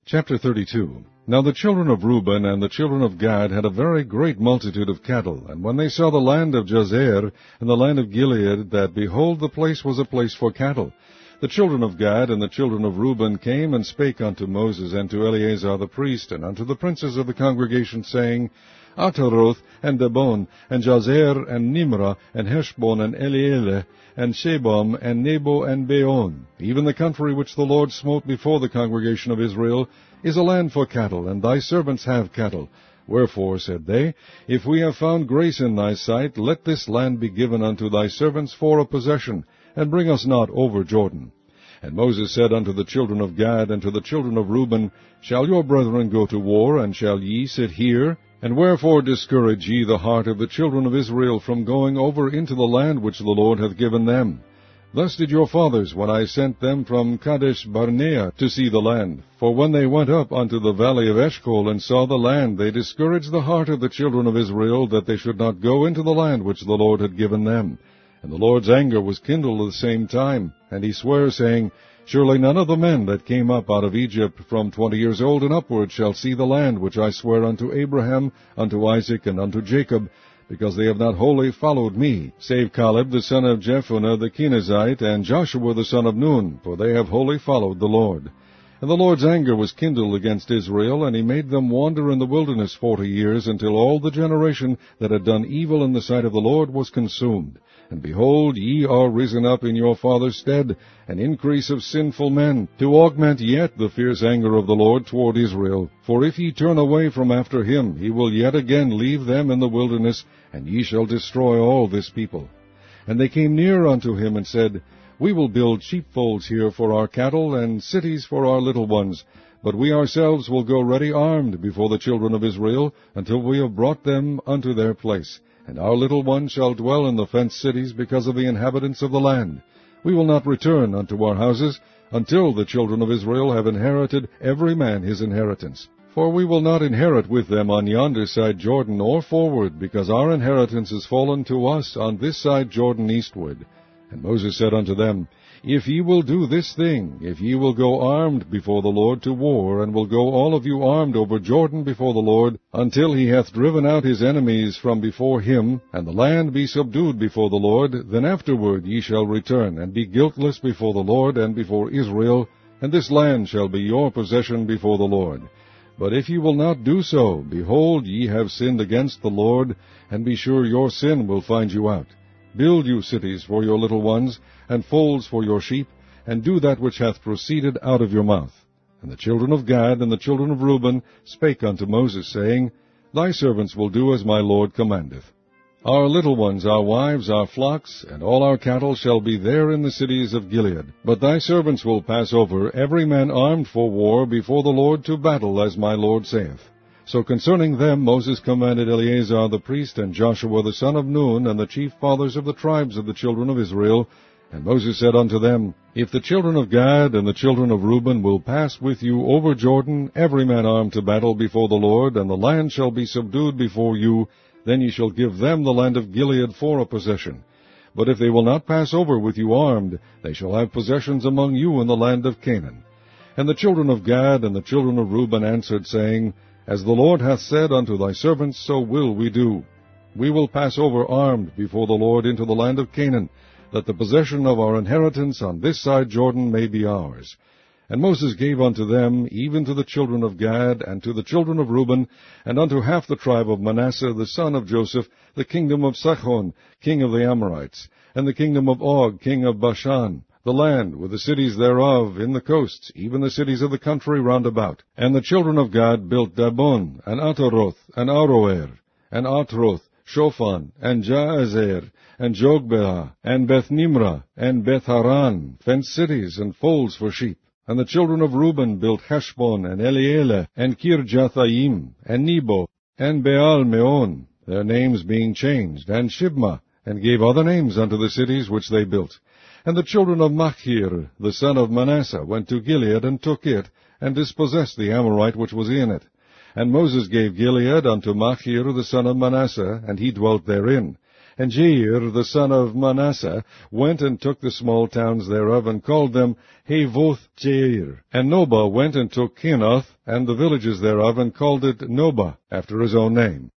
Chapter 32. Now the children of Reuben and the children of Gad had a very great multitude of cattle, and when they saw the land of Jazer and the land of Gilead, that, behold, the place was a place for cattle, the children of Gad and the children of Reuben came and spake unto Moses and to Eleazar the priest, and unto the princes of the congregation, saying, Ataroth, and Dibon, and Jazer, and Nimrah, and Heshbon, and Elealeh, and Shebam, and Nebo, and Beon, even the country which the Lord smote before the congregation of Israel, is a land for cattle, and thy servants have cattle. Wherefore, said they, if we have found grace in thy sight, let this land be given unto thy servants for a possession, and bring us not over Jordan. And Moses said unto the children of Gad and to the children of Reuben, Shall your brethren go to war, and shall ye sit here? And wherefore discourage ye the heart of the children of Israel from going over into the land which the Lord hath given them? Thus did your fathers, when I sent them from Kadesh Barnea to see the land. For when they went up unto the valley of Eshcol and saw the land, they discouraged the heart of the children of Israel, that they should not go into the land which the Lord had given them. And the Lord's anger was kindled at the same time, and he sware, saying, Surely none of the men that came up out of Egypt from 20 years old and upward shall see the land which I swear unto Abraham, unto Isaac, and unto Jacob, because they have not wholly followed me, save Caleb the son of Jephunneh the Kenizzite, and Joshua the son of Nun, for they have wholly followed the Lord. And the Lord's anger was kindled against Israel, and he made them wander in the wilderness 40 years, until all the generation that had done evil in the sight of the Lord was consumed. And behold, ye are risen up in your father's stead, an increase of sinful men, to augment yet the fierce anger of the Lord toward Israel. For if ye turn away from after him, he will yet again leave them in the wilderness, and ye shall destroy all this people. And they came near unto him, and said, We will build sheepfolds here for our cattle, and cities for our little ones. But we ourselves will go ready armed before the children of Israel, until we have brought them unto their place. And our little ones shall dwell in the fenced cities because of the inhabitants of the land. We will not return unto our houses, until the children of Israel have inherited every man his inheritance. For we will not inherit with them on yonder side Jordan, or forward, because our inheritance is fallen to us on this side Jordan eastward. And Moses said unto them, If ye will do this thing, if ye will go armed before the Lord to war, and will go all of you armed over Jordan before the Lord, until he hath driven out his enemies from before him, and the land be subdued before the Lord, then afterward ye shall return, and be guiltless before the Lord and before Israel, and this land shall be your possession before the Lord. But if ye will not do so, behold, ye have sinned against the Lord, and be sure your sin will find you out. Build you cities for your little ones, and folds for your sheep, and do that which hath proceeded out of your mouth. And the children of Gad and the children of Reuben spake unto Moses, saying, Thy servants will do as my Lord commandeth. Our little ones, our wives, our flocks, and all our cattle shall be there in the cities of Gilead. But thy servants will pass over, every man armed for war, before the Lord to battle, as my Lord saith. So concerning them Moses commanded Eleazar the priest, and Joshua the son of Nun, and the chief fathers of the tribes of the children of Israel. And Moses said unto them, If the children of Gad and the children of Reuben will pass with you over Jordan, every man armed to battle before the Lord, and the land shall be subdued before you, then ye shall give them the land of Gilead for a possession. But if they will not pass over with you armed, they shall have possessions among you in the land of Canaan. And the children of Gad and the children of Reuben answered, saying, As the Lord hath said unto thy servants, so will we do. We will pass over armed before the Lord into the land of Canaan, that the possession of our inheritance on this side Jordan may be ours. And Moses gave unto them, even to the children of Gad, and to the children of Reuben, and unto half the tribe of Manasseh the son of Joseph, the kingdom of Sihon, king of the Amorites, and the kingdom of Og, king of Bashan, the land with the cities thereof in the coasts, even the cities of the country round about. And the children of Gad built Dibon, and Ataroth, and Aroer, and Atroth, Shophan, and Jaazer, and Jogbeah, and Beth-nimrah, and Beth-haran, fenced cities and folds for sheep. And the children of Reuben built Heshbon, and Elealeh, and Kirjathaim, and Nebo, and Baal-meon, their names being changed, and Shibmah, and gave other names unto the cities which they built. And the children of Machir, the son of Manasseh, went to Gilead, and took it, and dispossessed the Amorite which was in it. And Moses gave Gilead unto Machir the son of Manasseh, and he dwelt therein. And Jair, the son of Manasseh, went and took the small towns thereof, and called them Havoth Jair. And Nobah went and took Kenath, and the villages thereof, and called it Nobah, after his own name.